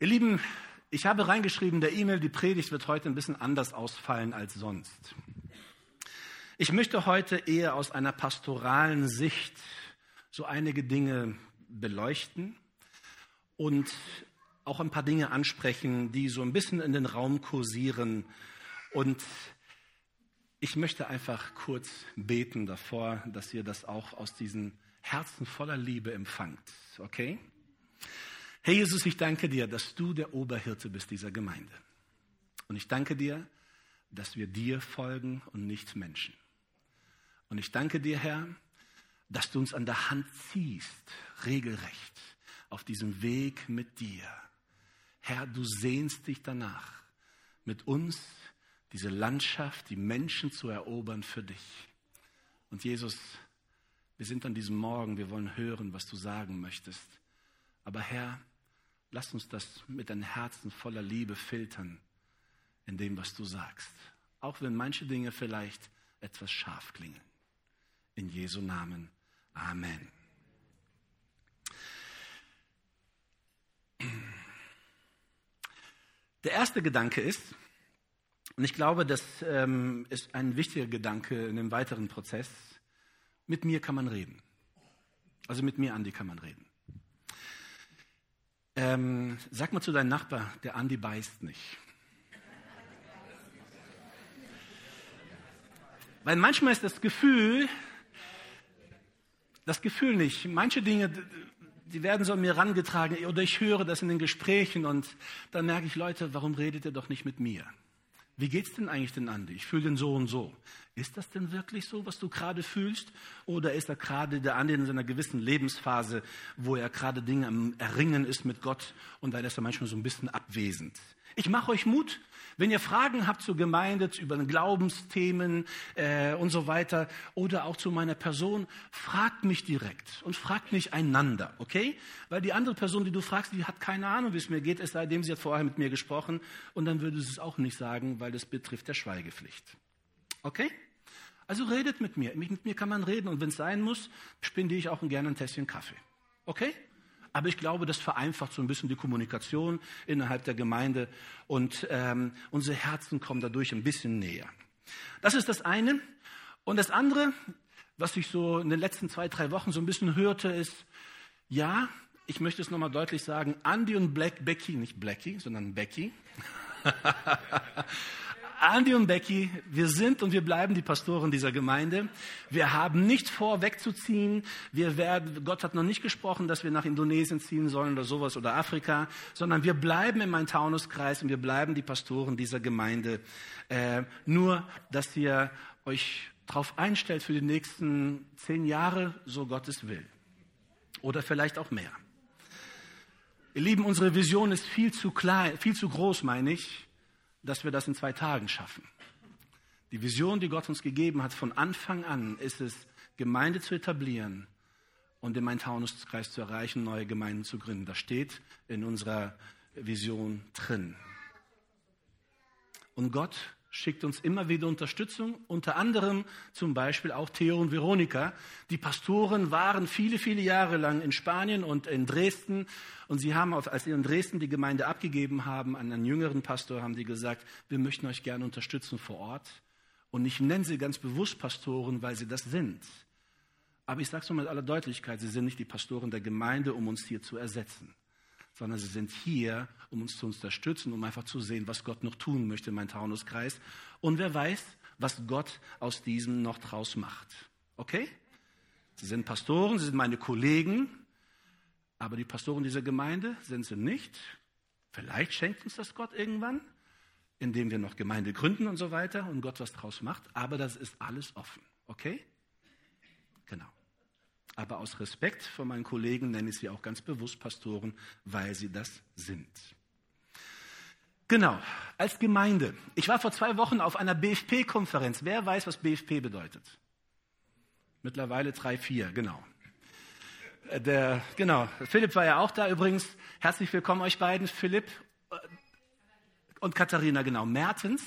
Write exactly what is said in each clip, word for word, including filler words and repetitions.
Ihr Lieben, ich habe reingeschrieben, der E-Mail, die Predigt wird heute ein bisschen anders ausfallen als sonst. Ich möchte heute eher aus einer pastoralen Sicht so einige Dinge beleuchten und auch ein paar Dinge ansprechen, die so ein bisschen in den Raum kursieren. Und ich möchte einfach kurz beten davor, dass ihr das auch aus diesen Herzen voller Liebe empfangt. Okay? Herr Jesus, ich danke dir, dass du der Oberhirte bist dieser Gemeinde. Und ich danke dir, dass wir dir folgen und nicht Menschen. Und ich danke dir, Herr, dass du uns an der Hand ziehst, regelrecht, auf diesem Weg mit dir. Herr, du sehnst dich danach, mit uns diese Landschaft, die Menschen zu erobern für dich. Und Jesus, wir sind an diesem Morgen, wir wollen hören, was du sagen möchtest. Aber Herr, lass uns das mit deinem Herzen voller Liebe filtern in dem, was du sagst. Auch wenn manche Dinge vielleicht etwas scharf klingen. In Jesu Namen. Amen. Der erste Gedanke ist, und ich glaube, das ähm, ist ein wichtiger Gedanke in dem weiteren Prozess, mit mir kann man reden. Also mit mir, Andi, kann man reden. Ähm, sag mal zu deinem Nachbar, der Andi beißt nicht. Weil manchmal ist das Gefühl, das Gefühl nicht, manche Dinge, die werden so an mir herangetragen oder ich höre das in den Gesprächen und dann merke ich, Leute, warum redet ihr doch nicht mit mir? Wie geht's denn eigentlich den Andi? Ich fühle den so und so. Ist das denn wirklich so, was du gerade fühlst? Oder ist da gerade der Andi in seiner gewissen Lebensphase, wo er gerade Dinge am Erringen ist mit Gott und dann ist er manchmal so ein bisschen abwesend? Ich mache euch Mut, wenn ihr Fragen habt zur Gemeinde, über Glaubensthemen äh, und so weiter oder auch zu meiner Person, fragt mich direkt und fragt nicht einander, okay? Weil die andere Person, die du fragst, die hat keine Ahnung, wie es mir geht, es sei denn, sie hat vorher mit mir gesprochen und dann würde sie es auch nicht sagen, weil das betrifft der Schweigepflicht. Okay? Also redet mit mir. Mit mir kann man reden und wenn es sein muss, spendiere ich auch gerne ein Tässchen Kaffee. Okay? Aber ich glaube, das vereinfacht so ein bisschen die Kommunikation innerhalb der Gemeinde und ähm, unsere Herzen kommen dadurch ein bisschen näher. Das ist das eine. Und das andere, was ich so in den letzten zwei, drei Wochen so ein bisschen hörte, ist, ja, ich möchte es nochmal deutlich sagen, Andi und Black, Becky, nicht Blackie, sondern Becky, Andi und Becky, wir sind und wir bleiben die Pastoren dieser Gemeinde. Wir haben nicht vor, wegzuziehen. Wir werden, Gott hat noch nicht gesprochen, dass wir nach Indonesien ziehen sollen oder sowas oder Afrika, sondern wir bleiben im Main-Taunus-Kreis und wir bleiben die Pastoren dieser Gemeinde. Äh, nur, dass ihr euch darauf einstellt für die nächsten zehn Jahre, so Gottes will. Oder vielleicht auch mehr. Ihr Lieben, unsere Vision ist viel zu klein, viel zu groß, meine ich, dass wir das in zwei Tagen schaffen. Die Vision, die Gott uns gegeben hat, von Anfang an ist es, Gemeinde zu etablieren und den Main-Taunus-Kreis zu erreichen, neue Gemeinden zu gründen. Das steht in unserer Vision drin. Und Gott schickt uns immer wieder Unterstützung, unter anderem zum Beispiel auch Theo und Veronika. Die Pastoren waren viele, viele Jahre lang in Spanien und in Dresden und sie haben, als sie in Dresden die Gemeinde abgegeben haben, an einen jüngeren Pastor, haben die gesagt, wir möchten euch gerne unterstützen vor Ort. Und ich nenne sie ganz bewusst Pastoren, weil sie das sind. Aber ich sage es nur mit aller Deutlichkeit, sie sind nicht die Pastoren der Gemeinde, um uns hier zu ersetzen, sondern sie sind hier, um uns zu unterstützen, um einfach zu sehen, was Gott noch tun möchte im Main-Taunus-Kreis. Und wer weiß, was Gott aus diesem noch draus macht. Okay? Sie sind Pastoren, sie sind meine Kollegen, aber die Pastoren dieser Gemeinde sind sie nicht. Vielleicht schenkt uns das Gott irgendwann, indem wir noch Gemeinde gründen und so weiter und Gott was draus macht. Aber das ist alles offen. Okay? Genau. Aber aus Respekt vor meinen Kollegen nenne ich sie auch ganz bewusst Pastoren, weil sie das sind. Genau, als Gemeinde. Ich war vor zwei Wochen auf einer B F P-Konferenz. Wer weiß, was B F P bedeutet? Mittlerweile drei, vier, genau. Der, genau, Philipp war ja auch da übrigens. Herzlich willkommen euch beiden, Philipp und Katharina, genau, Mertens.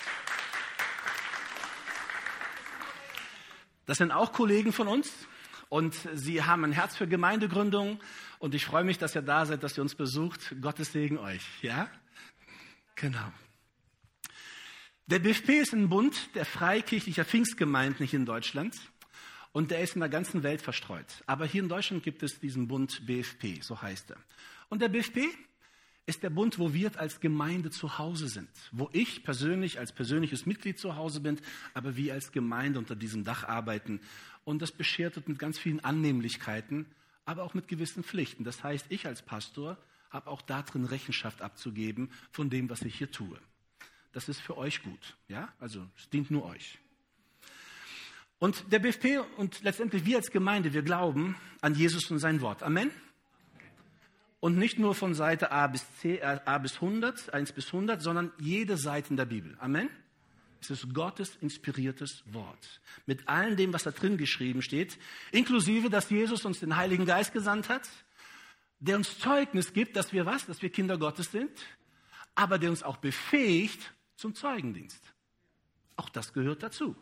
Das sind auch Kollegen von uns und sie haben ein Herz für Gemeindegründung und ich freue mich, dass ihr da seid, dass ihr uns besucht. Gottes Segen euch, ja? Genau. Der B F P ist ein Bund der freikirchlicher Pfingstgemeinden hier in Deutschland und der ist in der ganzen Welt verstreut. Aber hier in Deutschland gibt es diesen Bund B F P, so heißt er. Und der B F P ist der Bund, wo wir als Gemeinde zu Hause sind, wo ich persönlich als persönliches Mitglied zu Hause bin, aber wir als Gemeinde unter diesem Dach arbeiten. Und das beschert uns mit ganz vielen Annehmlichkeiten, aber auch mit gewissen Pflichten. Das heißt, ich als Pastor habe auch darin Rechenschaft abzugeben von dem, was ich hier tue. Das ist für euch gut, ja? Also es dient nur euch. Und der B F P und letztendlich wir als Gemeinde, wir glauben an Jesus und sein Wort. Amen? Und nicht nur von Seite A bis, C, A bis hundert, eins bis hundert, sondern jede Seite in der Bibel. Amen? Es ist Gottes inspiriertes Wort. Mit allem dem, was da drin geschrieben steht, inklusive, dass Jesus uns den Heiligen Geist gesandt hat, der uns Zeugnis gibt, dass wir was? Dass wir Kinder Gottes sind, aber der uns auch befähigt zum Zeugendienst. Auch das gehört dazu.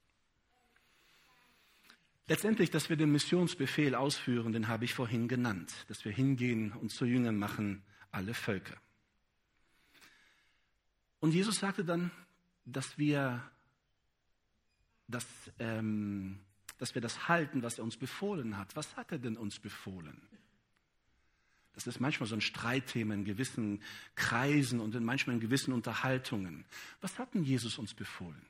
Letztendlich, dass wir den Missionsbefehl ausführen, den habe ich vorhin genannt, dass wir hingehen und zu Jüngern machen alle Völker. Und Jesus sagte dann, dass wir das, ähm, dass wir das halten, was er uns befohlen hat. Was hat er denn uns befohlen? Das ist manchmal so ein Streitthema in gewissen Kreisen und in manchmal in gewissen Unterhaltungen. Was hat denn Jesus uns befohlen?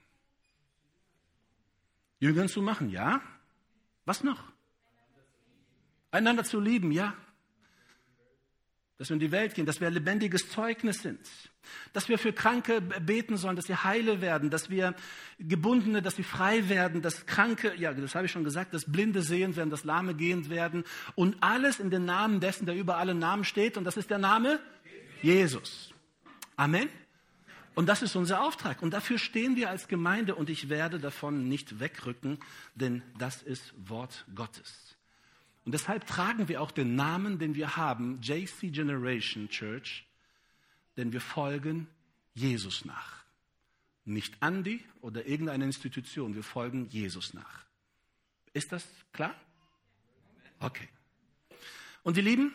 Jüngern zu machen, ja. Was noch? Einander zu lieben, ja. Dass wir in die Welt gehen, dass wir ein lebendiges Zeugnis sind. Dass wir für Kranke beten sollen, dass sie heile werden. Dass wir Gebundene, dass sie frei werden. Dass Kranke, ja, das habe ich schon gesagt, dass Blinde sehen werden, dass Lahme gehend werden. Und alles in den Namen dessen, der über alle Namen steht. Und das ist der Name Jesus. Amen. Und das ist unser Auftrag. Und dafür stehen wir als Gemeinde. Und ich werde davon nicht wegrücken, denn das ist Wort Gottes. Und deshalb tragen wir auch den Namen, den wir haben, J C Generation Church, denn wir folgen Jesus nach. Nicht Andi oder irgendeine Institution, wir folgen Jesus nach. Ist das klar? Okay. Und ihr Lieben,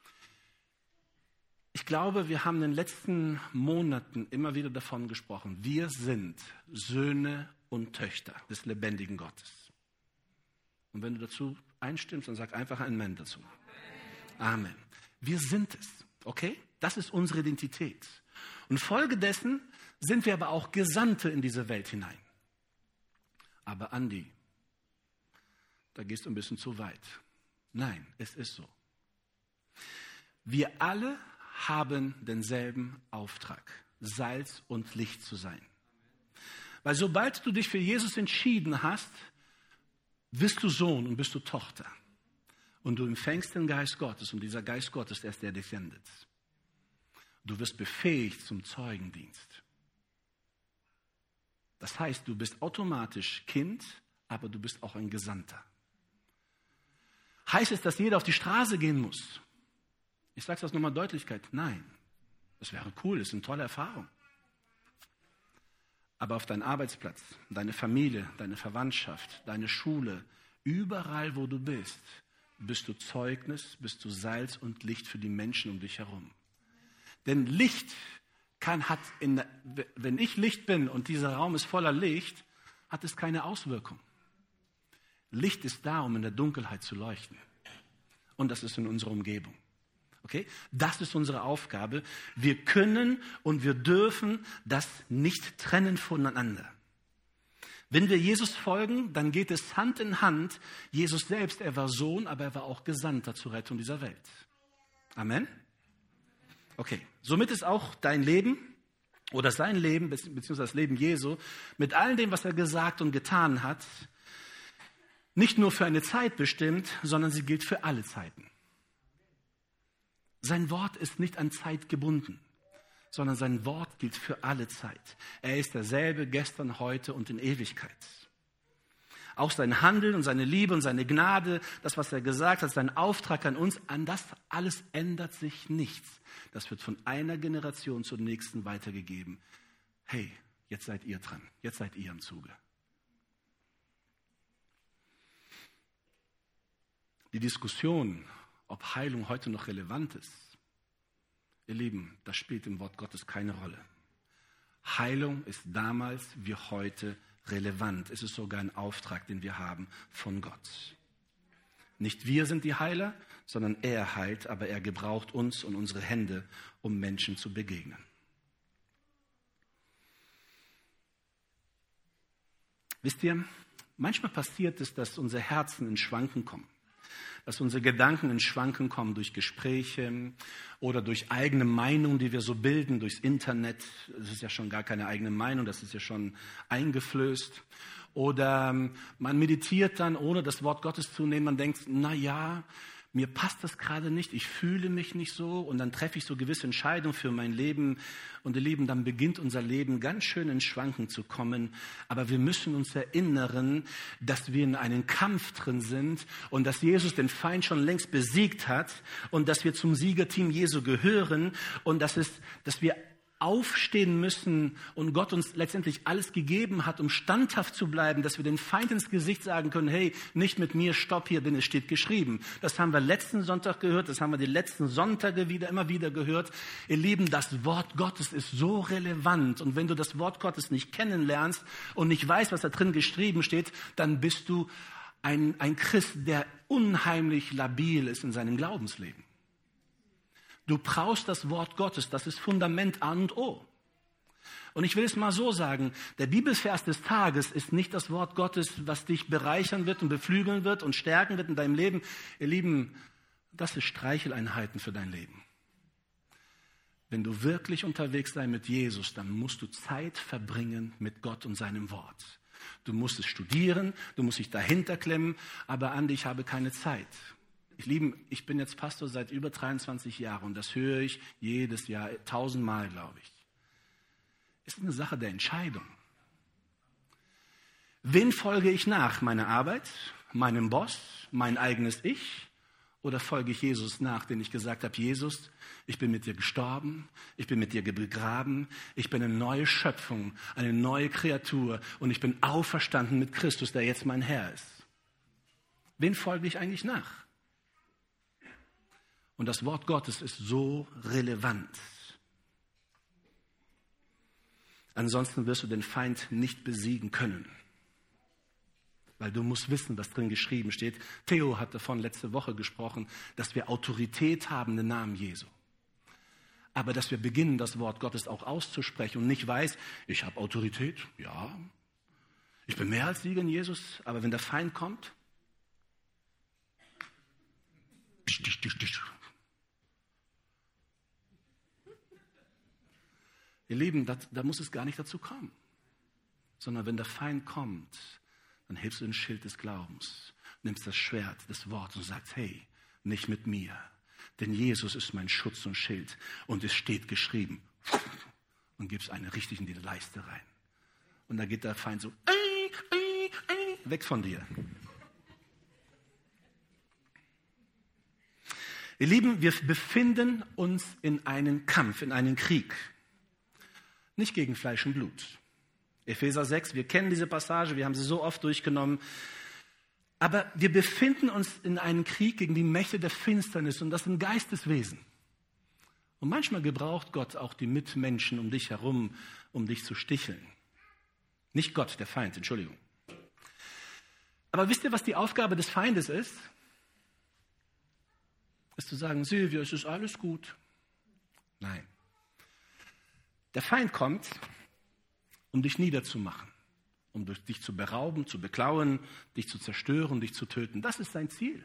ich glaube, wir haben in den letzten Monaten immer wieder davon gesprochen. Wir sind Söhne und Töchter des lebendigen Gottes. Und wenn du dazu einstimmst, dann sag einfach ein Amen dazu. Amen. Wir sind es, okay? Das ist unsere Identität. Und folgedessen sind wir aber auch Gesandte in diese Welt hinein. Aber Andi, da gehst du ein bisschen zu weit. Nein, es ist so. Wir alle haben denselben Auftrag, Salz und Licht zu sein. Weil sobald du dich für Jesus entschieden hast, bist du Sohn und bist du Tochter. Und du empfängst den Geist Gottes und dieser Geist Gottes, der ist der dich sendet. Du wirst befähigt zum Zeugendienst. Das heißt, du bist automatisch Kind, aber du bist auch ein Gesandter. Heißt es, dass jeder auf die Straße gehen muss? Ich sage das nochmal Deutlichkeit. Nein, das wäre cool, das ist eine tolle Erfahrung. Aber auf deinen Arbeitsplatz, deine Familie, deine Verwandtschaft, deine Schule, überall wo du bist, bist du Zeugnis, bist du Salz und Licht für die Menschen um dich herum. Denn Licht kann, hat, in, wenn ich Licht bin und dieser Raum ist voller Licht, hat es keine Auswirkung. Licht ist da, um in der Dunkelheit zu leuchten. Und das ist in unserer Umgebung. Okay? Das ist unsere Aufgabe. Wir können und wir dürfen das nicht trennen voneinander. Wenn wir Jesus folgen, dann geht es Hand in Hand. Jesus selbst, er war Sohn, aber er war auch Gesandter zur Rettung dieser Welt. Amen? Okay, somit ist auch dein Leben oder sein Leben, beziehungsweise das Leben Jesu, mit all dem, was er gesagt und getan hat, nicht nur für eine Zeit bestimmt, sondern sie gilt für alle Zeiten. Sein Wort ist nicht an Zeit gebunden, sondern sein Wort gilt für alle Zeit. Er ist derselbe gestern, heute und in Ewigkeit. Auch sein Handeln und seine Liebe und seine Gnade, das, was er gesagt hat, sein Auftrag an uns, an das alles ändert sich nichts. Das wird von einer Generation zur nächsten weitergegeben. Hey, jetzt seid ihr dran, jetzt seid ihr im Zuge. Die Diskussion, ob Heilung heute noch relevant ist, ihr Lieben, das spielt im Wort Gottes keine Rolle. Heilung ist damals wie heute relevant. Es ist sogar ein Auftrag, den wir haben von Gott. Nicht wir sind die Heiler, sondern er heilt, aber er gebraucht uns und unsere Hände, um Menschen zu begegnen. Wisst ihr, manchmal passiert es, dass unsere Herzen in Schwanken kommen. Dass unsere Gedanken in Schwanken kommen durch Gespräche oder durch eigene Meinungen, die wir so bilden, durchs Internet. Das ist ja schon gar keine eigene Meinung, das ist ja schon eingeflößt. Oder man meditiert dann, ohne das Wort Gottes zu nehmen. Man denkt, na ja, mir passt das gerade nicht, ich fühle mich nicht so. Und dann treffe ich so gewisse Entscheidungen für mein Leben. Und ihr Lieben, dann beginnt unser Leben ganz schön in Schwanken zu kommen. Aber wir müssen uns erinnern, dass wir in einem Kampf drin sind und dass Jesus den Feind schon längst besiegt hat und dass wir zum Siegerteam Jesu gehören und dass, es, dass wir aufstehen müssen und Gott uns letztendlich alles gegeben hat, um standhaft zu bleiben, dass wir den Feind ins Gesicht sagen können, hey, nicht mit mir, stopp hier, denn es steht geschrieben. Das haben wir letzten Sonntag gehört, das haben wir die letzten Sonntage wieder, immer wieder gehört. Ihr Lieben, das Wort Gottes ist so relevant und wenn du das Wort Gottes nicht kennenlernst und nicht weißt, was da drin geschrieben steht, dann bist du ein, ein Christ, der unheimlich labil ist in seinem Glaubensleben. Du brauchst das Wort Gottes, das ist Fundament A und O. Und ich will es mal so sagen, der Bibelvers des Tages ist nicht das Wort Gottes, was dich bereichern wird und beflügeln wird und stärken wird in deinem Leben. Ihr Lieben, das ist Streicheleinheiten für dein Leben. Wenn du wirklich unterwegs sein mit Jesus, dann musst du Zeit verbringen mit Gott und seinem Wort. Du musst es studieren, du musst dich dahinter klemmen, aber Andi, ich habe keine Zeit. Ich liebe, ich bin jetzt Pastor seit über dreiundzwanzig Jahren und das höre ich jedes Jahr, tausendmal, glaube ich. Es ist eine Sache der Entscheidung. Wen folge ich nach? Meine Arbeit, meinem Boss, mein eigenes Ich? Oder folge ich Jesus nach, den ich gesagt habe, Jesus, ich bin mit dir gestorben, ich bin mit dir begraben, ich bin eine neue Schöpfung, eine neue Kreatur und ich bin auferstanden mit Christus, der jetzt mein Herr ist. Wen folge ich eigentlich nach? Und das Wort Gottes ist so relevant. Ansonsten wirst du den Feind nicht besiegen können. Weil du musst wissen, was drin geschrieben steht. Theo hat davon letzte Woche gesprochen, dass wir Autorität haben im Namen Jesu. Aber dass wir beginnen, das Wort Gottes auch auszusprechen und nicht weiß, ich habe Autorität, ja. Ich bin mehr als Sieger in Jesus, aber wenn der Feind kommt, ihr Lieben, da, da muss es gar nicht dazu kommen. Sondern wenn der Feind kommt, dann hebst du den Schild des Glaubens, nimmst das Schwert, das Wort und sagst, hey, nicht mit mir. Denn Jesus ist mein Schutz und Schild. Und es steht geschrieben. Und gibst eine richtig in die Leiste rein. Und da geht der Feind so, ei, ei, ei, weg von dir. Ihr Lieben, wir befinden uns in einem Kampf, in einem Krieg. Nicht gegen Fleisch und Blut. Epheser sechs, wir kennen diese Passage, wir haben sie so oft durchgenommen. Aber wir befinden uns in einem Krieg gegen die Mächte der Finsternis und das sind Geisteswesen. Und manchmal gebraucht Gott auch die Mitmenschen um dich herum, um dich zu sticheln. Nicht Gott, der Feind, Entschuldigung. Aber wisst ihr, was die Aufgabe des Feindes ist? Ist zu sagen, Silvia, es ist alles gut. Nein. Der Feind kommt, um dich niederzumachen, um dich zu berauben, zu beklauen, dich zu zerstören, dich zu töten. Das ist sein Ziel.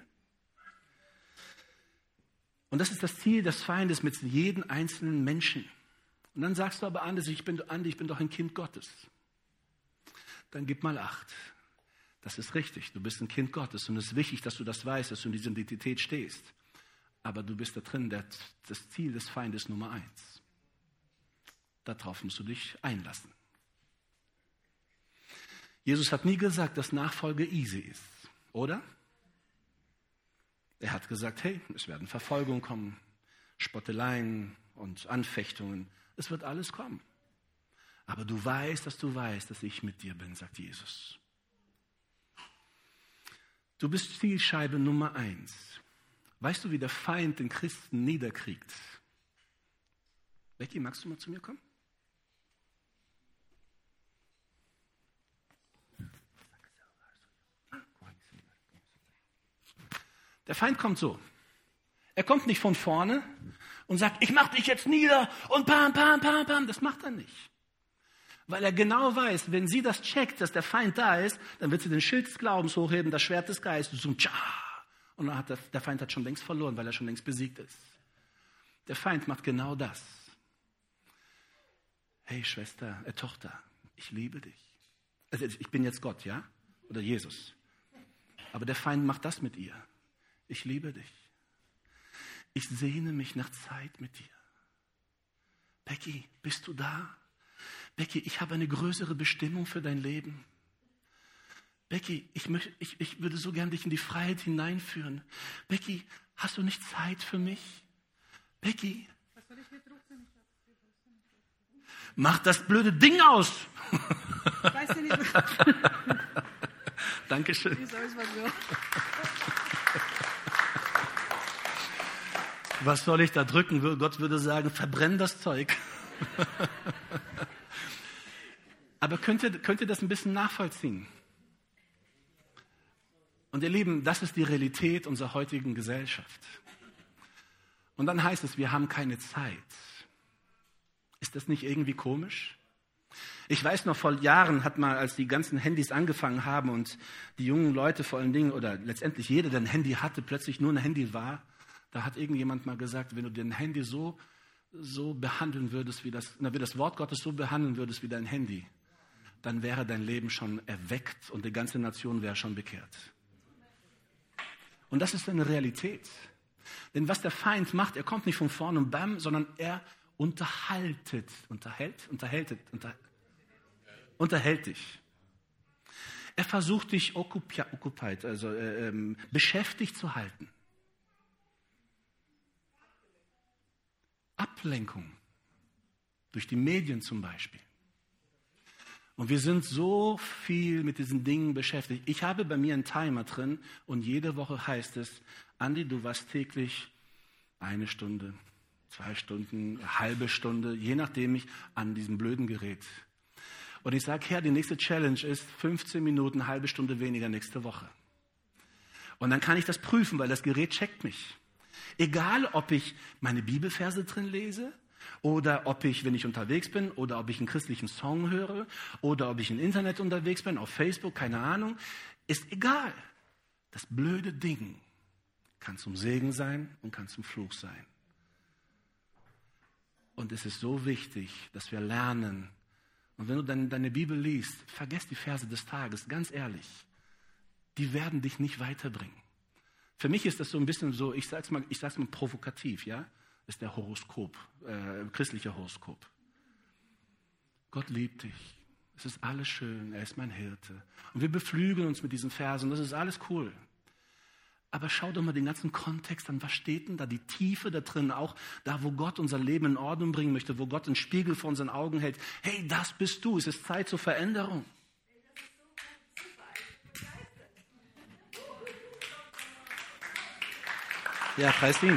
Und das ist das Ziel des Feindes mit jedem einzelnen Menschen. Und dann sagst du aber, Andi, ich bin, Andi, ich bin doch ein Kind Gottes. Dann gib mal Acht. Das ist richtig, du bist ein Kind Gottes und es ist wichtig, dass du das weißt, dass du in dieser Identität stehst. Aber du bist da drin, der, das Ziel des Feindes Nummer eins. Darauf musst du dich einlassen. Jesus hat nie gesagt, dass Nachfolge easy ist, oder? Er hat gesagt, hey, es werden Verfolgungen kommen, Spotteleien und Anfechtungen. Es wird alles kommen. Aber du weißt, dass du weißt, dass ich mit dir bin, sagt Jesus. Du bist Zielscheibe Nummer eins. Weißt du, wie der Feind den Christen niederkriegt? Becky, magst du mal zu mir kommen? Der Feind kommt so. Er kommt nicht von vorne und sagt, ich mach dich jetzt nieder und pam, pam, pam, pam. Das macht er nicht. Weil er genau weiß, wenn sie das checkt, dass der Feind da ist, dann wird sie den Schild des Glaubens hochheben, das Schwert des Geistes und tschah. Und dann hat der, der Feind hat schon längst verloren, weil er schon längst besiegt ist. Der Feind macht genau das. Hey Schwester, äh, Tochter, ich liebe dich. Also ich bin jetzt Gott, ja? Oder Jesus. Aber der Feind macht das mit ihr. Ich liebe dich. Ich sehne mich nach Zeit mit dir. Becky, bist du da? Becky, ich habe eine größere Bestimmung für dein Leben. Becky, ich, möchte, ich, ich würde so gern dich in die Freiheit hineinführen. Becky, hast du nicht Zeit für mich? Becky, mach das blöde Ding aus. Weißt du nicht, Dankeschön. wie soll ich was so? Was soll ich da drücken? Gott würde sagen, verbrenn das Zeug. Aber könnt ihr, könnt ihr das ein bisschen nachvollziehen? Und ihr Lieben, das ist die Realität unserer heutigen Gesellschaft. Und dann heißt es, wir haben keine Zeit. Ist das nicht irgendwie komisch? Ich weiß noch, vor Jahren hat mal, als die ganzen Handys angefangen haben und die jungen Leute vor allen Dingen, oder letztendlich jeder, der ein Handy hatte, plötzlich nur ein Handy war, da hat irgendjemand mal gesagt, wenn du dein Handy so, so behandeln würdest, wie das, na, wie das Wort Gottes so behandeln würdest wie dein Handy, dann wäre dein Leben schon erweckt und die ganze Nation wäre schon bekehrt. Und das ist eine Realität. Denn was der Feind macht, er kommt nicht von vorne und bam, sondern er unterhaltet, unterhält, unterhält, unter, unterhält dich. Er versucht dich occupied, also äh, ähm, beschäftigt zu halten. Ablenkung. Durch die Medien zum Beispiel. Und wir sind so viel mit diesen Dingen beschäftigt. Ich habe bei mir einen Timer drin und jede Woche heißt es, Andi, du warst täglich eine Stunde, zwei Stunden, eine halbe Stunde, je nachdem ich an diesem blöden Gerät. Und ich sage, Herr, die nächste Challenge ist fünfzehn Minuten, eine halbe Stunde weniger nächste Woche. Und dann kann ich das prüfen, weil das Gerät checkt mich. Egal, ob ich meine Bibelverse drin lese oder ob ich, wenn ich unterwegs bin, oder ob ich einen christlichen Song höre oder ob ich im Internet unterwegs bin, auf Facebook, keine Ahnung, ist egal. Das blöde Ding kann zum Segen sein und kann zum Fluch sein. Und es ist so wichtig, dass wir lernen. Und wenn du dann deine Bibel liest, vergiss die Verse des Tages, ganz ehrlich. Die werden dich nicht weiterbringen. Für mich ist das so ein bisschen so, ich sag's mal, ich sag's mal provokativ, ja, ist der Horoskop, äh, christliche Horoskop. Gott liebt dich. Es ist alles schön. Er ist mein Hirte. Und wir beflügeln uns mit diesen Versen. Das ist alles cool. Aber schau doch mal den ganzen Kontext an. Was steht denn da? Die Tiefe da drin, auch da, wo Gott unser Leben in Ordnung bringen möchte, wo Gott einen Spiegel vor unseren Augen hält. Hey, das bist du. Es ist Zeit zur Veränderung. Ja, preis ihn.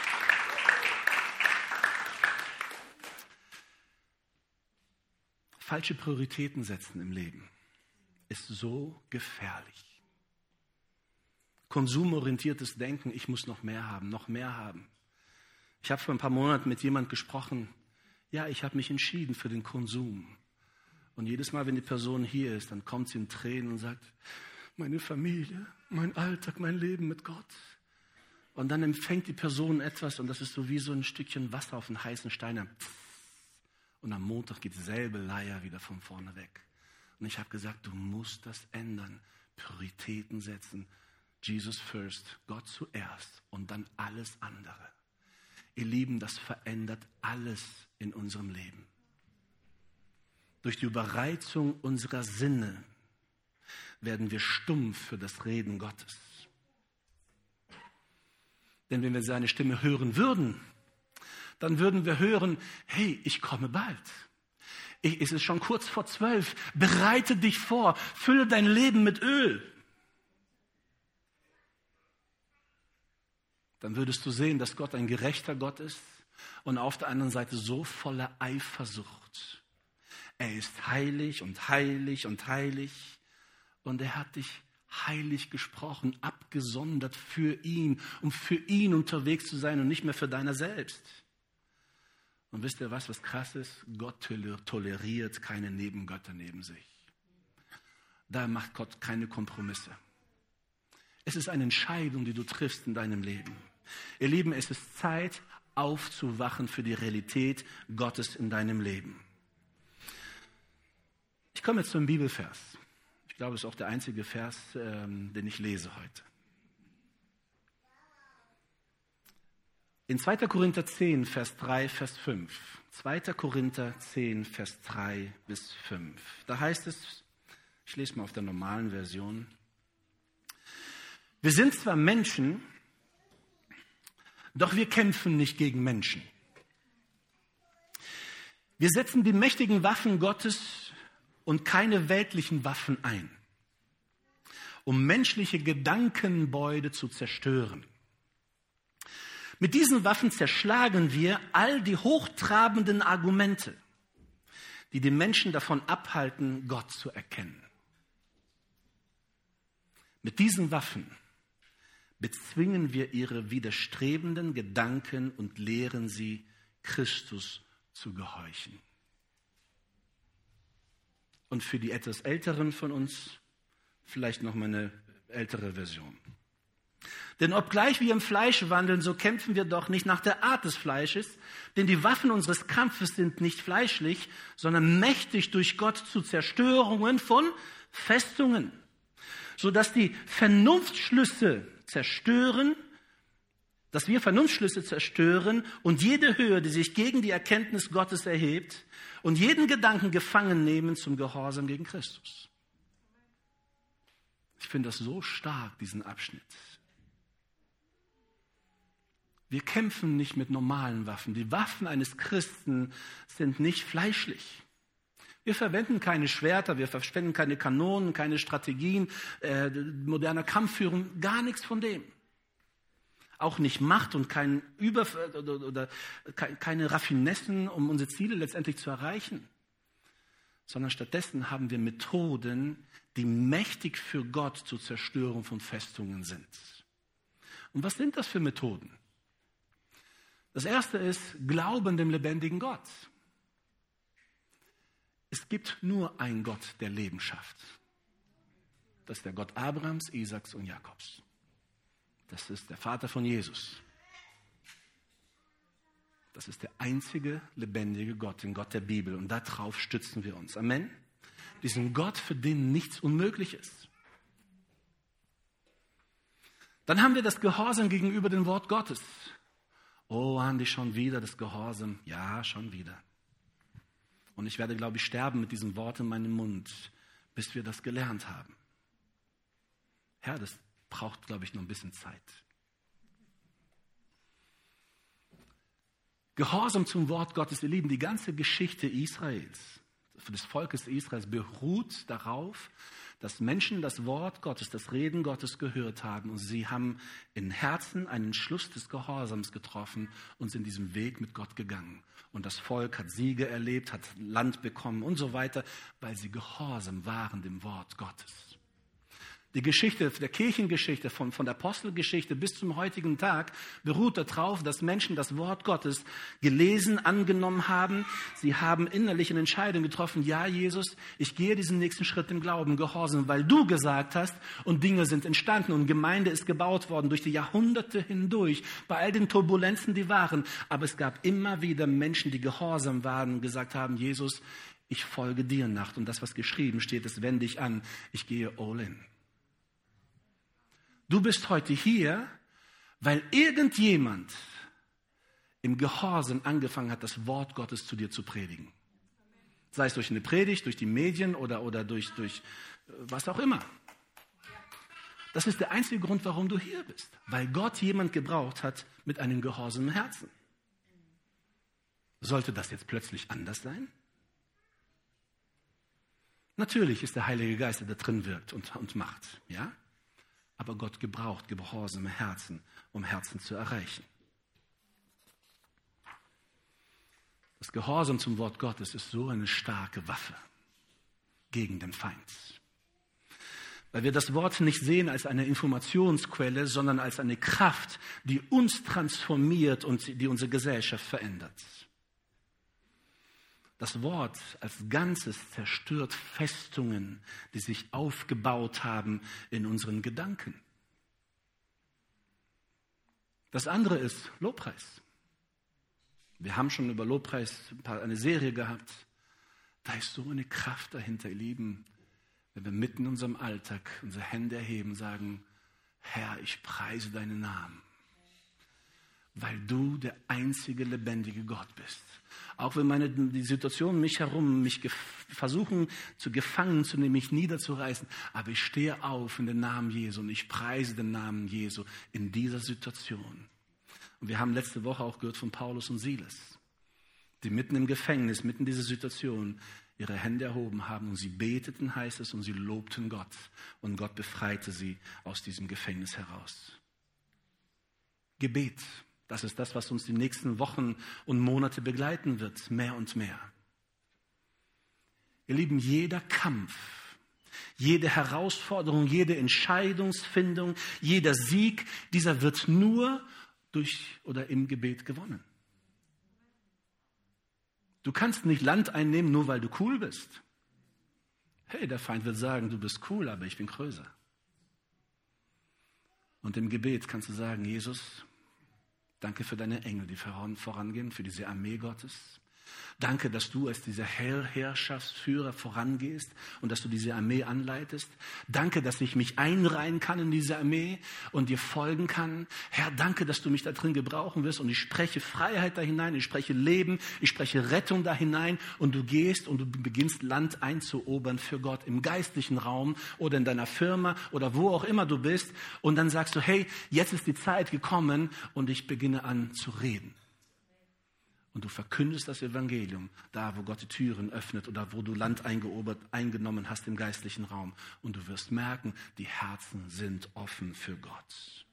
Falsche Prioritäten setzen im Leben ist so gefährlich. Konsumorientiertes Denken, ich muss noch mehr haben, noch mehr haben. Ich habe vor ein paar Monaten mit jemandem gesprochen, ja, ich habe mich entschieden für den Konsum. Und jedes Mal, wenn die Person hier ist, dann kommt sie in Tränen und sagt, meine Familie, mein Alltag, mein Leben mit Gott. Und dann empfängt die Person etwas und das ist so wie so ein Stückchen Wasser auf einen heißen Stein. Und am Montag geht dieselbe Leier wieder von vorne weg. Und ich habe gesagt, du musst das ändern. Prioritäten setzen. Jesus first, Gott zuerst und dann alles andere. Ihr Lieben, das verändert alles in unserem Leben. Durch die Überreizung unserer Sinne werden wir stumpf für das Reden Gottes. Denn wenn wir seine Stimme hören würden, dann würden wir hören, hey, ich komme bald. Ich, es ist schon kurz vor zwölf. Bereite dich vor. Fülle dein Leben mit Öl. dann würdest du sehen, dass Gott ein gerechter Gott ist und auf der anderen Seite so voller Eifersucht. Er ist heilig und heilig und heilig und er hat dich heilig gesprochen, abgesondert für ihn, um für ihn unterwegs zu sein und nicht mehr für deiner selbst. Und wisst ihr was, was krass ist? Gott toleriert keine Nebengötter neben sich. Da macht Gott keine Kompromisse. Es ist eine Entscheidung, die du triffst in deinem Leben. Ihr Lieben, es ist Zeit, aufzuwachen für die Realität Gottes in deinem Leben. Ich komme jetzt zum Bibelvers. Ich glaube, es ist auch der einzige Vers, ähm, den ich lese heute. In zweiter Korinther zehn, Vers drei, Vers fünf. zweiter Korinther zehn, Vers drei bis fünf. Da heißt es, ich lese mal auf der normalen Version. Wir sind zwar Menschen, doch wir kämpfen nicht gegen Menschen. Wir setzen die mächtigen Waffen Gottes und keine weltlichen Waffen ein, um menschliche Gedankengebäude zu zerstören. Mit diesen Waffen zerschlagen wir all die hochtrabenden Argumente, die die Menschen davon abhalten, Gott zu erkennen. Mit diesen Waffen bezwingen wir ihre widerstrebenden Gedanken und lehren sie, Christus zu gehorchen. Und für die etwas Älteren von uns vielleicht noch mal eine ältere Version. Denn obgleich wir im Fleisch wandeln, so kämpfen wir doch nicht nach der Art des Fleisches, denn die Waffen unseres Kampfes sind nicht fleischlich, sondern mächtig durch Gott zu Zerstörungen von Festungen, sodass die Vernunftschlüsse zerstören, dass wir Vernunftschlüsse zerstören und jede Höhe, die sich gegen die Erkenntnis Gottes erhebt und jeden Gedanken gefangen nehmen zum Gehorsam gegen Christus. Ich finde das so stark, diesen Abschnitt. Wir kämpfen nicht mit normalen Waffen. Die Waffen eines Christen sind nicht fleischlich. Wir verwenden keine Schwerter, wir verwenden keine Kanonen, keine Strategien äh, moderner Kampfführung, gar nichts von dem. Auch nicht Macht und kein Über oder, oder keine Raffinessen, um unsere Ziele letztendlich zu erreichen, sondern stattdessen haben wir Methoden, die mächtig für Gott zur Zerstörung von Festungen sind. Und was sind das für Methoden? Das erste ist Glauben dem lebendigen Gott. Es gibt nur einen Gott, der Leben schafft. Das ist der Gott Abrahams, Isaaks und Jakobs. Das ist der Vater von Jesus. Das ist der einzige lebendige Gott, den Gott der Bibel. Und darauf stützen wir uns. Amen. Diesen Gott, für den nichts unmöglich ist. Dann haben wir das Gehorsam gegenüber dem Wort Gottes. Oh, Andi, schon wieder das Gehorsam. Ja, schon wieder. Und ich werde, glaube ich, sterben mit diesem Wort in meinem Mund, bis wir das gelernt haben. Ja, das braucht, glaube ich, noch ein bisschen Zeit. Gehorsam zum Wort Gottes, ihr Lieben, die ganze Geschichte Israels, des Volkes Israels beruht darauf, dass Menschen das Wort Gottes, das Reden Gottes gehört haben und sie haben im Herzen einen Schluss des Gehorsams getroffen und sind diesen Weg mit Gott gegangen. Und das Volk hat Siege erlebt, hat Land bekommen und so weiter, weil sie gehorsam waren dem Wort Gottes. Die Geschichte der Kirchengeschichte, von, von der Apostelgeschichte bis zum heutigen Tag beruht darauf, dass Menschen das Wort Gottes gelesen, angenommen haben. Sie haben innerlich eine Entscheidung getroffen, ja Jesus, ich gehe diesen nächsten Schritt im Glauben, Gehorsam, weil du gesagt hast und Dinge sind entstanden und Gemeinde ist gebaut worden durch die Jahrhunderte hindurch, bei all den Turbulenzen, die waren. Aber es gab immer wieder Menschen, die gehorsam waren und gesagt haben, Jesus, ich folge dir nach. Und das, was geschrieben steht, das wende ich an, ich gehe all in. Du bist heute hier, weil irgendjemand im Gehorsam angefangen hat, das Wort Gottes zu dir zu predigen. Sei es durch eine Predigt, durch die Medien oder, oder durch, durch was auch immer. Das ist der einzige Grund, warum du hier bist. Weil Gott jemand gebraucht hat mit einem gehorsamen Herzen. Sollte das jetzt plötzlich anders sein? Natürlich ist der Heilige Geist, der da drin wirkt und, und macht, ja? Aber Gott gebraucht gehorsame Herzen, um Herzen zu erreichen. Das Gehorsam zum Wort Gottes ist so eine starke Waffe gegen den Feind. Weil wir das Wort nicht sehen als eine Informationsquelle, sondern als eine Kraft, die uns transformiert und die unsere Gesellschaft verändert. Das Wort als Ganzes zerstört Festungen, die sich aufgebaut haben in unseren Gedanken. Das andere ist Lobpreis. Wir haben schon über Lobpreis eine Serie gehabt. Da ist so eine Kraft dahinter, ihr Lieben, wenn wir mitten in unserem Alltag unsere Hände erheben, sagen, Herr, ich preise deinen Namen, weil du der einzige lebendige Gott bist. Auch wenn meine, die Situationen mich herum mich gef- versuchen zu gefangen zu nehmen, mich niederzureißen, aber ich stehe auf in den Namen Jesu und ich preise den Namen Jesu in dieser Situation. Und wir haben letzte Woche auch gehört von Paulus und Silas, die mitten im Gefängnis, mitten in dieser Situation ihre Hände erhoben haben und sie beteten, heißt es, und sie lobten Gott. Und Gott befreite sie aus diesem Gefängnis heraus. Gebet, das ist das, was uns die nächsten Wochen und Monate begleiten wird, mehr und mehr. Ihr Lieben, jeder Kampf, jede Herausforderung, jede Entscheidungsfindung, jeder Sieg, dieser wird nur durch oder im Gebet gewonnen. Du kannst nicht Land einnehmen, nur weil du cool bist. Hey, der Feind wird sagen, du bist cool, aber ich bin größer. Und im Gebet kannst du sagen, Jesus, danke für deine Engel, die vorangehen, für diese Armee Gottes. Danke, dass du als dieser Herr, Herrschaftsführer vorangehst und dass du diese Armee anleitest. Danke, dass ich mich einreihen kann in diese Armee und dir folgen kann. Herr, danke, dass du mich da drin gebrauchen wirst und ich spreche Freiheit da hinein, ich spreche Leben, ich spreche Rettung da hinein und du gehst und du beginnst Land einzuerobern für Gott im geistlichen Raum oder in deiner Firma oder wo auch immer du bist und dann sagst du, hey, jetzt ist die Zeit gekommen und ich beginne an zu reden. Und du verkündest das Evangelium, da wo Gott die Türen öffnet oder wo du Land eingeobert, eingenommen hast im geistlichen Raum. Und du wirst merken, die Herzen sind offen für Gott.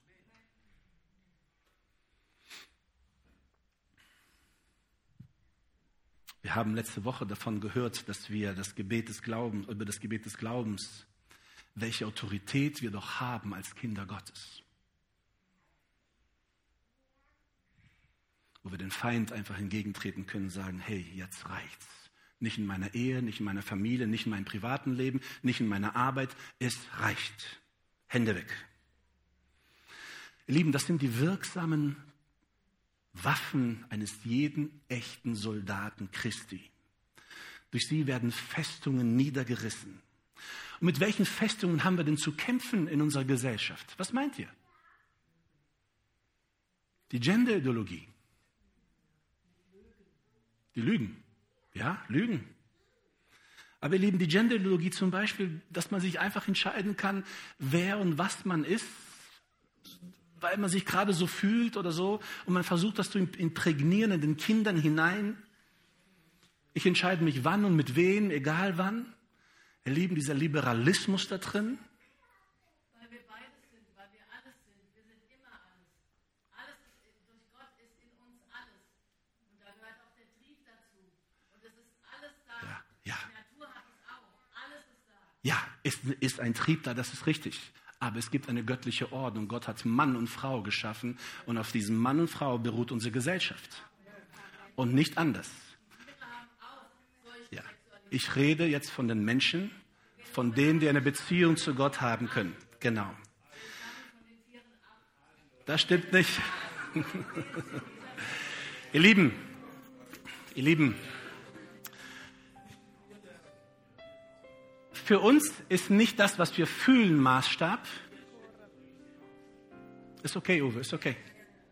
Wir haben letzte Woche davon gehört, dass wir das Gebet des Glaubens, über das Gebet des Glaubens, welche Autorität wir doch haben als Kinder Gottes. Wo wir den Feind einfach entgegentreten können und sagen, hey, jetzt reicht's. Nicht in meiner Ehe, nicht in meiner Familie, nicht in meinem privaten Leben, nicht in meiner Arbeit. Es reicht. Hände weg. Ihr Lieben, das sind die wirksamen Waffen eines jeden echten Soldaten Christi. Durch sie werden Festungen niedergerissen. Und mit welchen Festungen haben wir denn zu kämpfen in unserer Gesellschaft? Was meint ihr? Die Gender-Ideologie. Die Lügen. Ja, Lügen. Aber ihr Lieben, die Gender-Ideologie zum Beispiel, dass man sich einfach entscheiden kann, wer und was man ist, weil man sich gerade so fühlt oder so und man versucht, das zu imprägnieren in den Kindern hinein. Ich entscheide mich wann und mit wem, egal wann. Ihr Lieben, dieser Liberalismus da drin. Weil wir beides sind, weil wir alles sind. Wir sind immer alles. Alles ist, durch Gott ist in uns alles. Und da gehört auch der Trieb dazu. Und es ist alles da. Ja, ja. Die Natur hat es auch. Alles ist da. Ja, ist, ist ein Trieb da, das ist richtig. Aber es gibt eine göttliche Ordnung. Gott hat Mann und Frau geschaffen und auf diesem Mann und Frau beruht unsere Gesellschaft. Und nicht anders. Ja. Ich rede jetzt von den Menschen, von denen, die eine Beziehung zu Gott haben können. Genau. Das stimmt nicht. Ihr Lieben, ihr Lieben, für uns ist nicht das, was wir fühlen, Maßstab. Ist okay, Uwe, ist okay.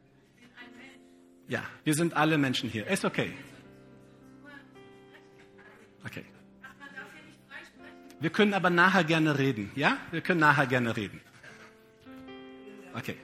Ja, wir sind alle Menschen hier. Ist okay. Okay. Wir können aber nachher gerne reden. Ja? Wir können nachher gerne reden. Okay.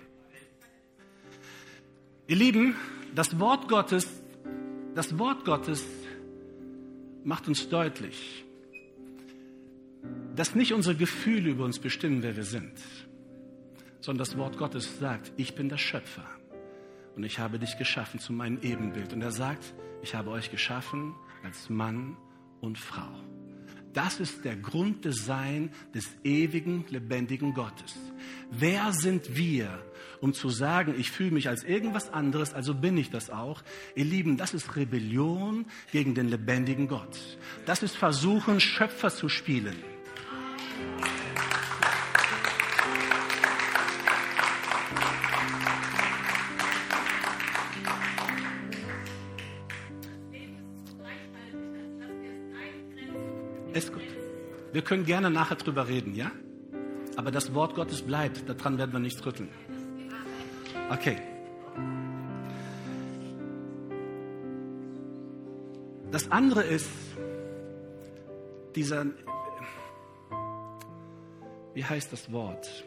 Ihr Lieben, das Wort Gottes, das Wort Gottes macht uns deutlich, dass nicht unsere Gefühle über uns bestimmen, wer wir sind, sondern das Wort Gottes sagt, ich bin der Schöpfer und ich habe dich geschaffen zu meinem Ebenbild. Und er sagt, ich habe euch geschaffen als Mann und Frau. Das ist der Grunddesign des ewigen, lebendigen Gottes. Wer sind wir, um zu sagen, ich fühle mich als irgendwas anderes, also bin ich das auch? Ihr Lieben, das ist Rebellion gegen den lebendigen Gott. Das ist Versuchen, Schöpfer zu spielen. Ist gut. Wir können gerne nachher drüber reden, ja? Aber das Wort Gottes bleibt, daran werden wir nichts rütteln. Okay. Das andere ist, dieser, wie heißt das Wort?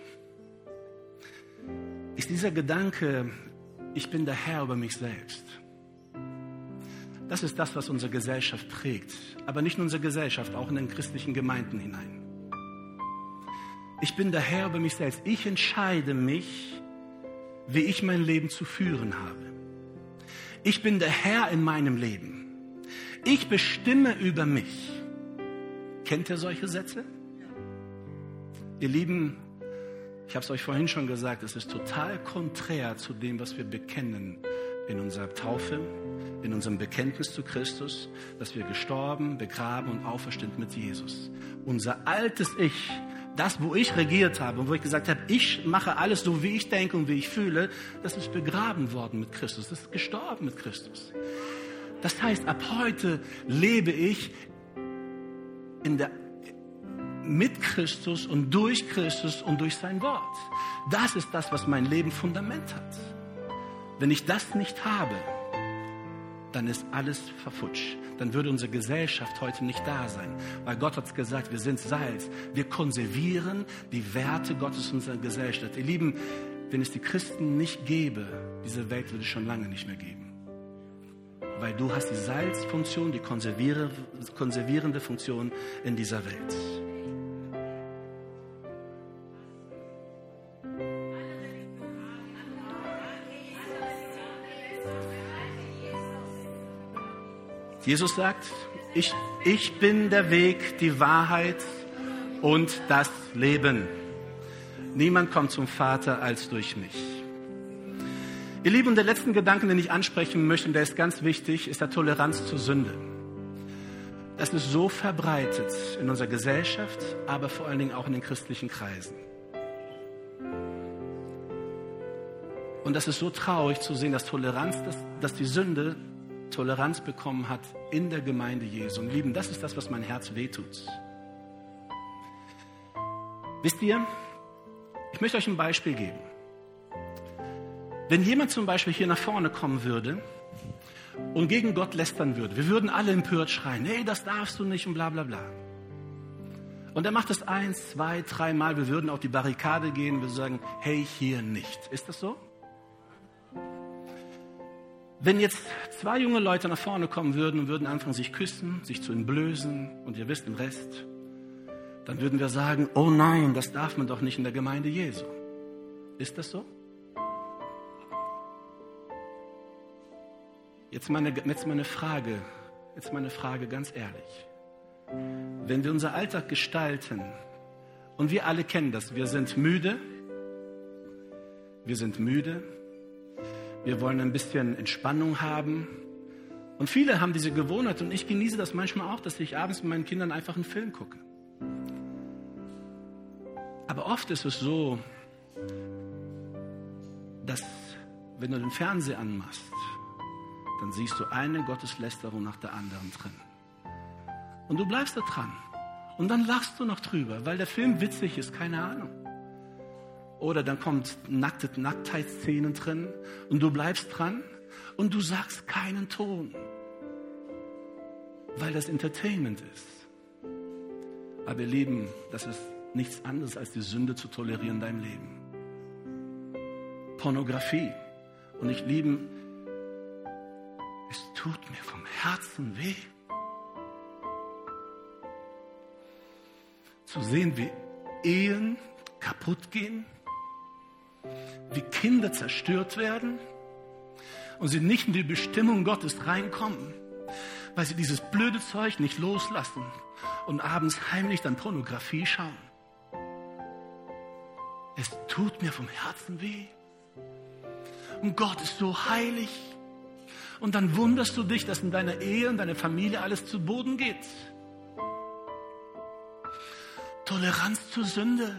Ist dieser Gedanke, ich bin der Herr über mich selbst. Das ist das, was unsere Gesellschaft prägt. Aber nicht nur unsere Gesellschaft, auch in den christlichen Gemeinden hinein. Ich bin der Herr über mich selbst. Ich entscheide mich, wie ich mein Leben zu führen habe. Ich bin der Herr in meinem Leben. Ich bestimme über mich. Kennt ihr solche Sätze? Ihr Lieben, ich habe es euch vorhin schon gesagt, es ist total konträr zu dem, was wir bekennen in unserer Taufe, in unserem Bekenntnis zu Christus, dass wir gestorben, begraben und auferstanden mit Jesus. Unser altes Ich, das, wo ich regiert habe und wo ich gesagt habe, ich mache alles so, wie ich denke und wie ich fühle, das ist begraben worden mit Christus, das ist gestorben mit Christus. Das heißt, ab heute lebe ich in der, mit Christus und durch Christus und durch sein Wort. Das ist das, was mein Leben Fundament hat. Wenn ich das nicht habe, dann ist alles verfutscht. Dann würde unsere Gesellschaft heute nicht da sein. Weil Gott hat gesagt, wir sind Salz. Wir konservieren die Werte Gottes in unserer Gesellschaft. Ihr Lieben, wenn es die Christen nicht gäbe, diese Welt würde es schon lange nicht mehr geben. Weil du hast die Salzfunktion, die konservierende Funktion in dieser Welt. Jesus sagt, ich, ich bin der Weg, die Wahrheit und das Leben. Niemand kommt zum Vater als durch mich. Ihr Lieben, der letzte Gedanke, den ich ansprechen möchte, und der ist ganz wichtig, ist der Toleranz zur Sünde. Das ist so verbreitet in unserer Gesellschaft, aber vor allen Dingen auch in den christlichen Kreisen. Und das ist so traurig zu sehen, dass Toleranz, dass, dass die Sünde Toleranz bekommen hat in der Gemeinde Jesu. Und Lieben, das ist das, was mein Herz wehtut. Wisst ihr, ich möchte euch ein Beispiel geben. Wenn jemand zum Beispiel hier nach vorne kommen würde und gegen Gott lästern würde, wir würden alle empört schreien, hey, das darfst du nicht und bla bla bla. Und er macht das eins, zwei, drei Mal, wir würden auf die Barrikade gehen, wir sagen, hey, hier nicht. Ist das so? Wenn jetzt zwei junge Leute nach vorne kommen würden und würden anfangen, sich küssen, sich zu entblößen und ihr wisst den Rest, dann würden wir sagen, oh nein, das darf man doch nicht in der Gemeinde Jesu. Ist das so? Jetzt meine, jetzt meine Frage, jetzt meine Frage ganz ehrlich. Wenn wir unser Alltag gestalten und wir alle kennen das, wir sind müde, wir sind müde, wir wollen ein bisschen Entspannung haben. Und viele haben diese Gewohnheit und ich genieße das manchmal auch, dass ich abends mit meinen Kindern einfach einen Film gucke. Aber oft ist es so, dass wenn du den Fernseher anmachst, dann siehst du eine Gotteslästerung nach der anderen drin. Und du bleibst da dran. Und dann lachst du noch drüber, weil der Film witzig ist, keine Ahnung. Oder dann kommt nackte Nacktheitsszenen drin und du bleibst dran und du sagst keinen Ton, weil das Entertainment ist. Aber ihr Lieben, das ist nichts anderes als die Sünde zu tolerieren in deinem Leben. Pornografie. Und ich liebe, es tut mir vom Herzen weh, zu sehen, wie Ehen kaputt gehen, wie Kinder zerstört werden und sie nicht in die Bestimmung Gottes reinkommen, weil sie dieses blöde Zeug nicht loslassen und abends heimlich dann Pornografie schauen. Es tut mir vom Herzen weh. Und Gott ist so heilig. Und dann wunderst du dich, dass in deiner Ehe und deiner Familie alles zu Boden geht. Toleranz zur Sünde.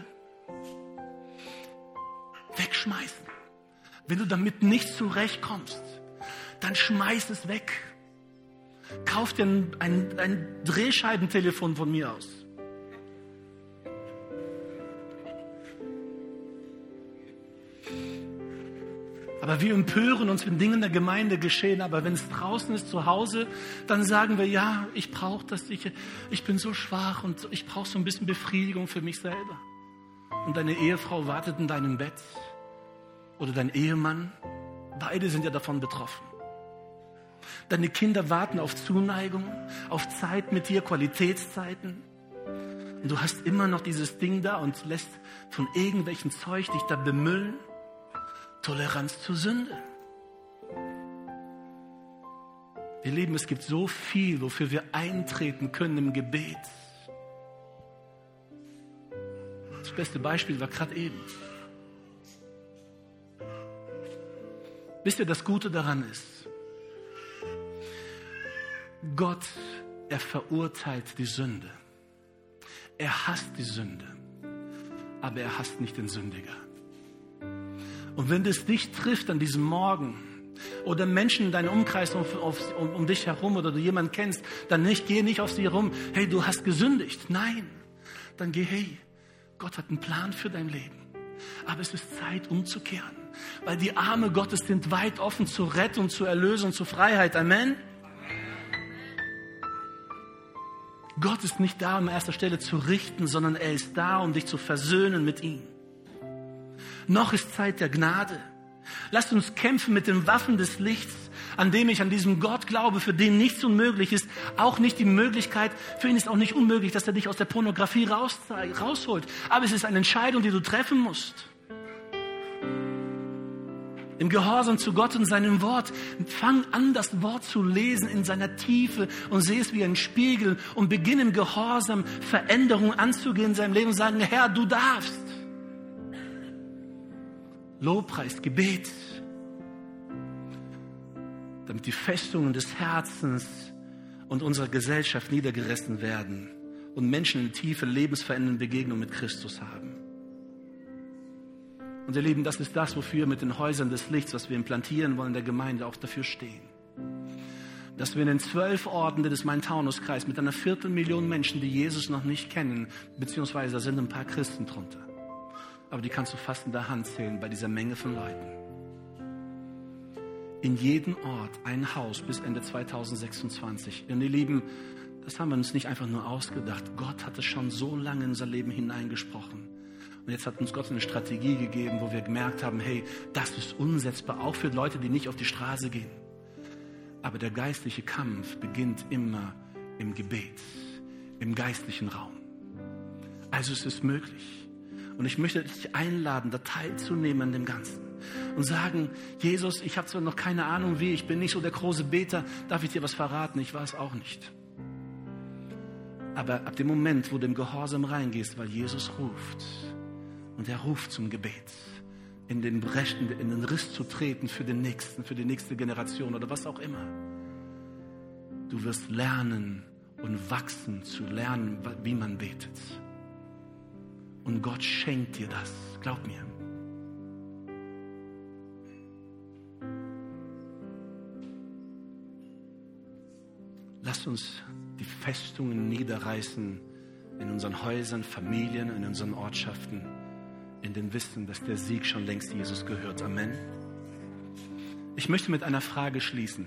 Wegschmeißen. Wenn du damit nicht zurechtkommst, dann schmeiß es weg. Kauf dir ein, ein, ein Drehscheibentelefon von mir aus. Aber wir empören uns, wenn Dinge in der Gemeinde geschehen, aber wenn es draußen ist, zu Hause, dann sagen wir, ja, ich brauche das, ich, ich bin so schwach und ich brauche so ein bisschen Befriedigung für mich selber. Und deine Ehefrau wartet in deinem Bett oder dein Ehemann, beide sind ja davon betroffen. Deine Kinder warten auf Zuneigung, auf Zeit mit dir, Qualitätszeiten. Und du hast immer noch dieses Ding da und lässt von irgendwelchen Zeug dich da bemüllen. Toleranz zur Sünde. Ihr Lieben, es gibt so viel, wofür wir eintreten können im Gebet. Das beste Beispiel war gerade eben. Wisst ihr, das Gute daran ist, Gott, er verurteilt die Sünde. Er hasst die Sünde, aber er hasst nicht den Sündiger. Und wenn das dich trifft an diesem Morgen oder Menschen in deinem Umkreis um, um, um dich herum oder du jemanden kennst, dann nicht, geh nicht auf sie herum, hey, du hast gesündigt. Nein, dann geh, hey, Gott hat einen Plan für dein Leben. Aber es ist Zeit umzukehren, weil die Arme Gottes sind weit offen zur Rettung, zur Erlösung, zur Freiheit. Amen. Gott ist nicht da, um an erster Stelle zu richten, sondern er ist da, um dich zu versöhnen mit ihm. Noch ist Zeit der Gnade. Lasst uns kämpfen mit den Waffen des Lichts, an dem ich an diesem Gott glaube, für den nichts unmöglich ist. Auch nicht die Möglichkeit, für ihn ist auch nicht unmöglich, dass er dich aus der Pornografie raus, rausholt. Aber es ist eine Entscheidung, die du treffen musst. Im Gehorsam zu Gott und seinem Wort. Fang an, das Wort zu lesen in seiner Tiefe und sehe es wie ein Spiegel und beginne im Gehorsam Veränderungen anzugehen in seinem Leben und sagen, Herr, du darfst. Lobpreis, Gebet, damit die Festungen des Herzens und unserer Gesellschaft niedergerissen werden und Menschen eine tiefe, lebensverändernde Begegnung mit Christus haben. Und ihr Lieben, das ist das, wofür wir mit den Häusern des Lichts, was wir implantieren wollen, der Gemeinde auch dafür stehen. Dass wir in den zwölf Orten des Main-Taunus-Kreis mit einer Viertelmillion Menschen, die Jesus noch nicht kennen, beziehungsweise da sind ein paar Christen drunter, aber die kannst du fast in der Hand zählen bei dieser Menge von Leuten. In jedem Ort ein Haus bis Ende zweitausendsechsundzwanzig. Und ihr Lieben, das haben wir uns nicht einfach nur ausgedacht. Gott hat es schon so lange in unser Leben hineingesprochen. Und jetzt hat uns Gott eine Strategie gegeben, wo wir gemerkt haben, hey, das ist umsetzbar, auch für Leute, die nicht auf die Straße gehen. Aber der geistliche Kampf beginnt immer im Gebet, im geistlichen Raum. Also es ist möglich. Und ich möchte dich einladen, da teilzunehmen an dem Ganzen. Und sagen, Jesus, ich habe zwar noch keine Ahnung wie, ich bin nicht so der große Beter, darf ich dir was verraten? Ich war es auch nicht. Aber ab dem Moment, wo du im Gehorsam reingehst, weil Jesus ruft, und er ruft zum Gebet, in den, Brechen, in den Riss zu treten für den Nächsten, für die nächste Generation oder was auch immer. Du wirst lernen und wachsen zu lernen, wie man betet. Und Gott schenkt dir das. Glaub mir. Lasst uns die Festungen niederreißen in unseren Häusern, Familien, in unseren Ortschaften, in dem Wissen, dass der Sieg schon längst Jesus gehört. Amen. Ich möchte mit einer Frage schließen.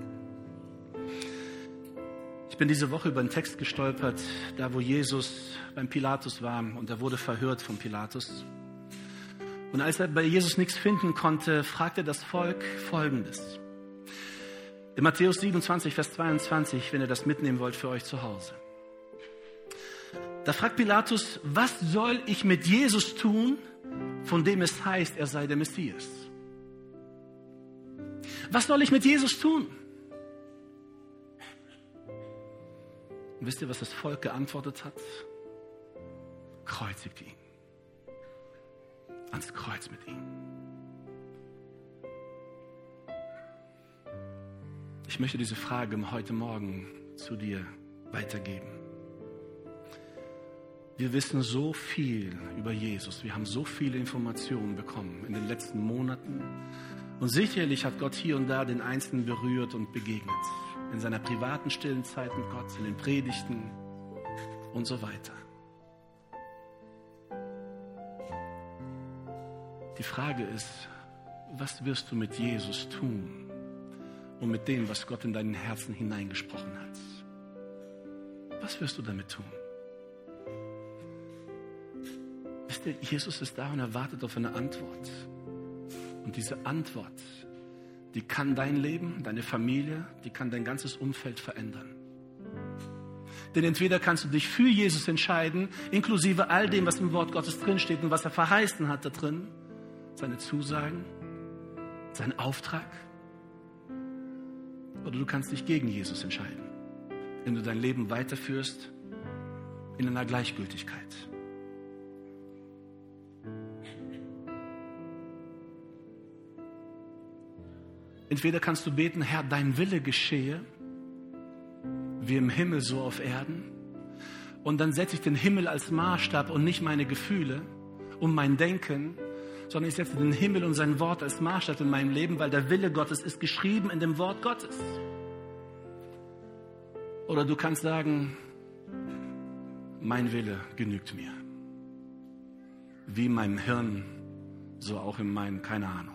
Ich bin diese Woche über einen Text gestolpert, da wo Jesus beim Pilatus war und er wurde verhört von Pilatus. Und als er bei Jesus nichts finden konnte, fragte das Volk Folgendes. In Matthäus siebenundzwanzig, Vers zweiundzwanzig, wenn ihr das mitnehmen wollt für euch zu Hause. Da fragt Pilatus, was soll ich mit Jesus tun, von dem es heißt, er sei der Messias? Was soll ich mit Jesus tun? Und wisst ihr, was das Volk geantwortet hat? Kreuzigt ihn. Ans Kreuz mit ihm. Ich möchte diese Frage heute Morgen zu dir weitergeben. Wir wissen so viel über Jesus. Wir haben so viele Informationen bekommen in den letzten Monaten. Und sicherlich hat Gott hier und da den Einzelnen berührt und begegnet. In seiner privaten, stillen Zeit mit Gott, in den Predigten und so weiter. Die Frage ist, was wirst du mit Jesus tun und mit dem, was Gott in deinen Herzen hineingesprochen hat? Was wirst du damit tun? Wisst ihr, Jesus ist da und er wartet auf eine Antwort. Und diese Antwort, die kann dein Leben, deine Familie, die kann dein ganzes Umfeld verändern. Denn entweder kannst du dich für Jesus entscheiden, inklusive all dem, was im Wort Gottes drinsteht und was er verheißen hat da drin, seine Zusagen, seinen Auftrag. Oder du kannst dich gegen Jesus entscheiden, wenn du dein Leben weiterführst in einer Gleichgültigkeit. Entweder kannst du beten, Herr, dein Wille geschehe, wie im Himmel so auf Erden. Und dann setze ich den Himmel als Maßstab und nicht meine Gefühle und mein Denken, sondern ich setze den Himmel und sein Wort als Maßstab in meinem Leben, weil der Wille Gottes ist geschrieben in dem Wort Gottes. Oder du kannst sagen, mein Wille genügt mir. Wie in meinem Hirn, so auch in meinem, keine Ahnung.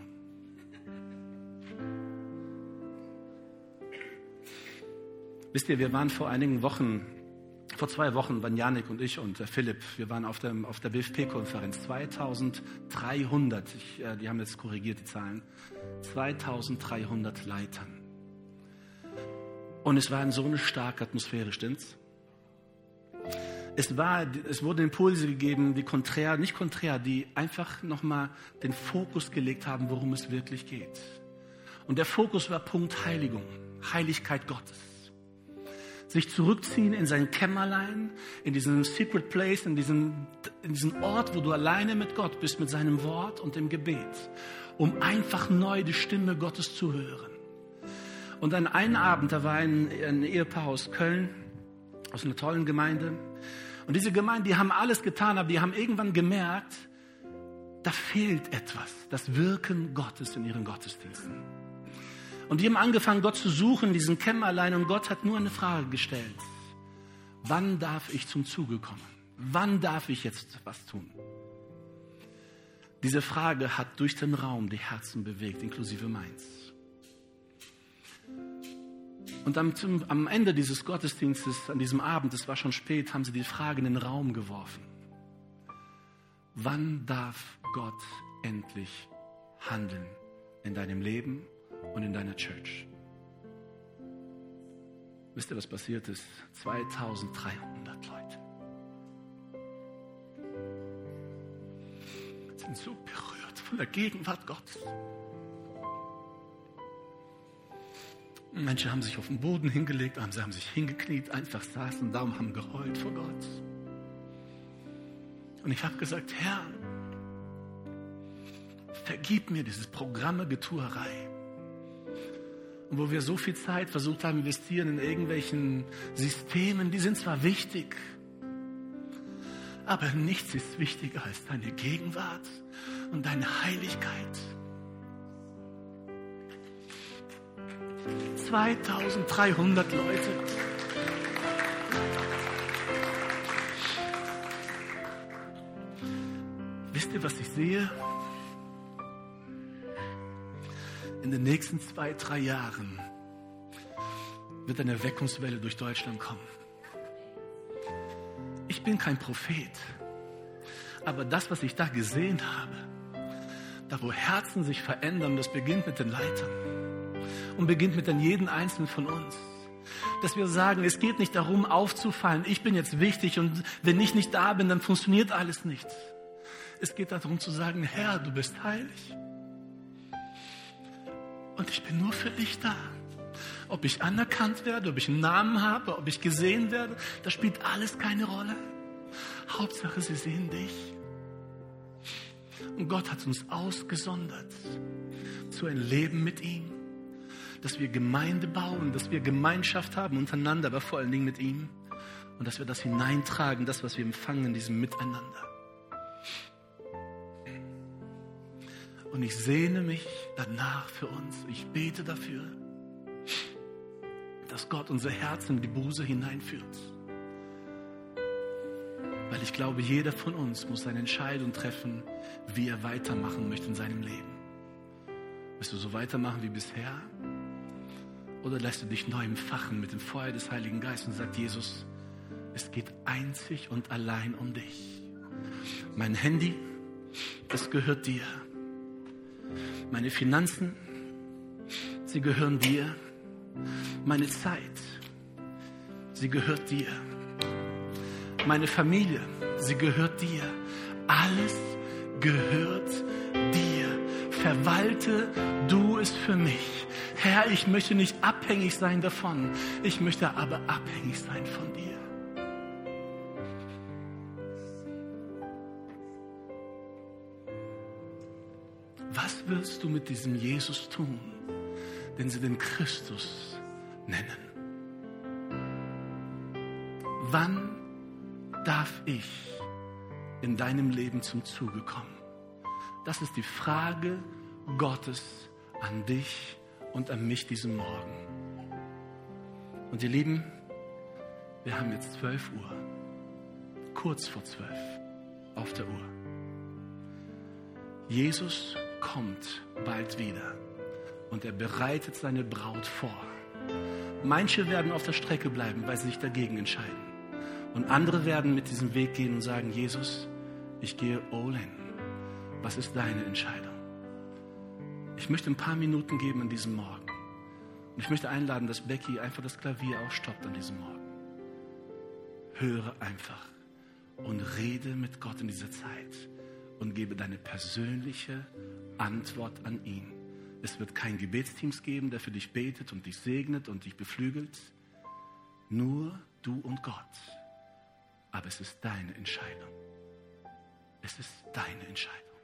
Wisst ihr, wir waren vor einigen Wochen, vor zwei Wochen waren Janik und ich und der Philipp, wir waren auf der, auf der B F P-Konferenz, zweitausenddreihundert, ich, äh, die haben jetzt korrigiert die Zahlen, zweitausenddreihundert Leitern. Und es war in so eine starke Atmosphäre, stimmt's? Es, war, es wurden Impulse gegeben, die konträr, nicht konträr, die einfach nochmal den Fokus gelegt haben, worum es wirklich geht. Und der Fokus war Punkt Heiligung, Heiligkeit Gottes. Sich zurückziehen in sein Kämmerlein, in diesen Secret Place, in diesen, in diesen Ort, wo du alleine mit Gott bist, mit seinem Wort und dem Gebet, um einfach neu die Stimme Gottes zu hören. Und an einem Abend, da war ein, ein Ehepaar aus Köln, aus einer tollen Gemeinde. Und diese Gemeinde, die haben alles getan, aber die haben irgendwann gemerkt, da fehlt etwas, das Wirken Gottes in ihren Gottesdiensten. Und die haben angefangen, Gott zu suchen, diesen Kämmerlein, und Gott hat nur eine Frage gestellt. Wann darf ich zum Zuge kommen? Wann darf ich jetzt was tun? Diese Frage hat durch den Raum die Herzen bewegt, inklusive meins. Und am, zum, am Ende dieses Gottesdienstes, an diesem Abend, es war schon spät, haben sie die Frage in den Raum geworfen. Wann darf Gott endlich handeln in deinem Leben und in deiner Church? Wisst ihr, was passiert ist? zweitausenddreihundert Leute sind so berührt von der Gegenwart Gottes. Menschen haben sich auf den Boden hingelegt, sie haben sich hingekniet, einfach saßen da und haben geheult vor Gott. Und ich habe gesagt, Herr, vergib mir dieses Programme-Getuerei. Und wo wir so viel Zeit versucht haben, investieren in irgendwelchen Systemen, die sind zwar wichtig, aber nichts ist wichtiger als deine Gegenwart und deine Heiligkeit. zweitausenddreihundert Leute. Wisst ihr, was ich sehe? In den nächsten zwei, drei Jahren wird eine Erweckungswelle durch Deutschland kommen. Ich bin kein Prophet, aber das, was ich da gesehen habe, da wo Herzen sich verändern, das beginnt mit den Leitern und beginnt mit den jeden Einzelnen von uns. Dass wir sagen, es geht nicht darum, aufzufallen. Ich bin jetzt wichtig und wenn ich nicht da bin, dann funktioniert alles nicht. Es geht darum zu sagen, Herr, du bist heilig. Und ich bin nur für dich da. Ob ich anerkannt werde, ob ich einen Namen habe, ob ich gesehen werde, das spielt alles keine Rolle. Hauptsache, sie sehen dich. Und Gott hat uns ausgesondert zu ein Leben mit ihm. Dass wir Gemeinde bauen, dass wir Gemeinschaft haben untereinander, aber vor allen Dingen mit ihm. Und dass wir das hineintragen, das, was wir empfangen in diesem Miteinander. Und ich sehne mich danach für uns. Ich bete dafür, dass Gott unser Herz in die Buße hineinführt. Weil ich glaube, jeder von uns muss eine Entscheidung treffen, wie er weitermachen möchte in seinem Leben. Willst du so weitermachen wie bisher? Oder lässt du dich neu empfachen mit dem Feuer des Heiligen Geistes und sagt, Jesus, es geht einzig und allein um dich. Mein Handy, das gehört dir. Meine Finanzen, sie gehören dir. Meine Zeit, sie gehört dir. Meine Familie, sie gehört dir. Alles gehört dir. Verwalte du es für mich. Herr, ich möchte nicht abhängig sein davon. Ich möchte aber abhängig sein von dir. Was willst du mit diesem Jesus tun, den sie den Christus nennen? Wann darf ich in deinem Leben zum Zuge kommen? Das ist die Frage Gottes an dich und an mich diesen Morgen. Und ihr Lieben, wir haben jetzt zwölf Uhr, kurz vor zwölf auf der Uhr. Jesus kommt bald wieder und er bereitet seine Braut vor. Manche werden auf der Strecke bleiben, weil sie sich dagegen entscheiden. Und andere werden mit diesem Weg gehen und sagen, Jesus, ich gehe all in. Was ist deine Entscheidung? Ich möchte ein paar Minuten geben an diesem Morgen. Und ich möchte einladen, dass Becky einfach das Klavier auch stoppt an diesem Morgen. Höre einfach und rede mit Gott in dieser Zeit und gebe deine persönliche Antwort an ihn. Es wird kein Gebetsteams geben, der für dich betet und dich segnet und dich beflügelt. Nur du und Gott. Aber es ist deine Entscheidung. Es ist deine Entscheidung.